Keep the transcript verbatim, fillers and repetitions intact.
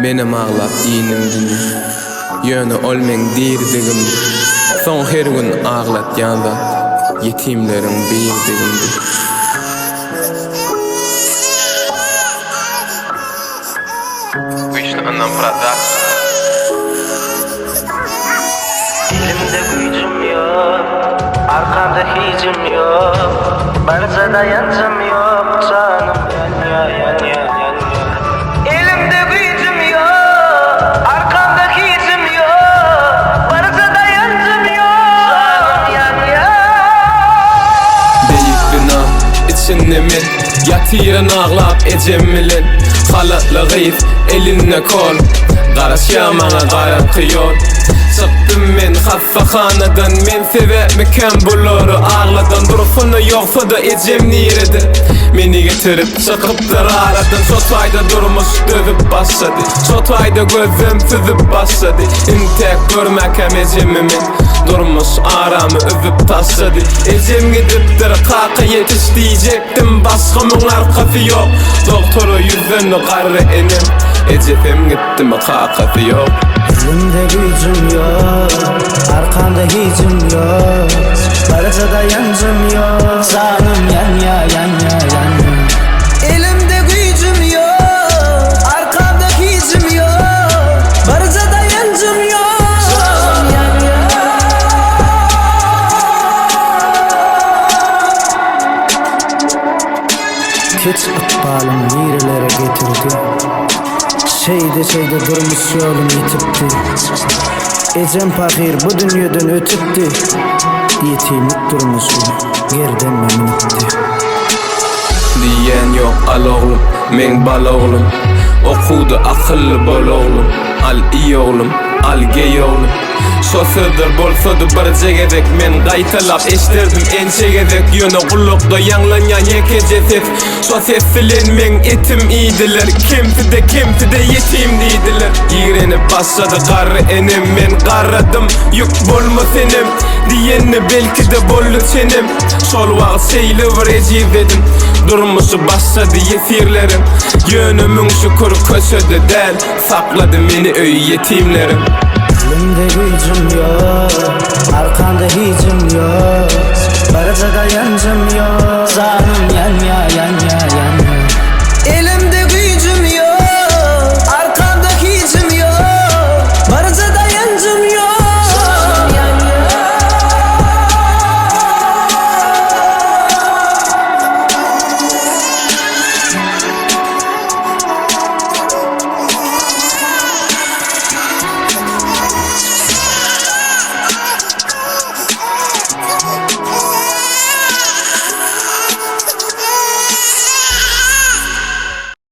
Benim ağlap iğnimdin, yönü olmen dirdigim. Son her gün ağlat yanda, yetimlerin birdigimdi. Güçlü anlam production. Elimde gücüm yok, arkamda hicim yok, barzada yancım yok, canım yanıyor, yanıyor, yanıyor. Elimde gücüm yok, arkamda hicim yok, barzada yancım yok, canım yanıyor. Beyik bina içinde men, yatırın ağlap ecemilin. Halatlı gıyf elinne kol, Garaşyamana garat kıyol. Çıktım men haffakhanadan, men seve mekan buluru ağladan. Durufunu yoksa da ecem niredi, meni getirip çıkıptır aradan. Sotayda durmuş dövüp başladı, sotayda gözüm süzüp başladı. İntek görmek hem ecemimin, durmuş aramı övüp taşladı. Ecem gidiptir kaka yetiş diyecektim, başkamın arkası yok. Doktoru yüzünü karı enim, ecefim gittim kakası yok. Elimde gücüm yok, arkamda hicim yok, barzada yancım yok, canım yanıyor, yanıyor, yanıyor. Elimde gücüm yok, arkamda hicim yok, barzada yancım yok, canım yanıyor. Keç ıkbalım nerelere getirdi, şeyde şeyde durmuş yolum yitipti. Ecem fakir bu dünyadan ötüpti, yetimlik durmuşum gerden memnunipti. Diyen yok al oğlum, men bal oğlum. Okudu akıllı bol oğlum, al iyi oğlum, al gey oğlum. Şosödür bolsodu bir cegedek, men gaytalap eştirdim en çegedek. Yönü kullukda yanlanyan yekece ses, şo ses silen men etim iydiler. Kimti de kimti de yetim deydiler. İğrenip başladı karı enim, men karradım yük bolma senim. Diyenni belki de bollu senim, şol vağı seyli vreciv dedim. Durmuşu başladı yesirlerim, yönümün şükür köşede del. Sakladı meni öy yetimlerim. Elimde gücüm yok, arkamda hicim yok, barzada yancım yok, canım yanıyor, yanıyor.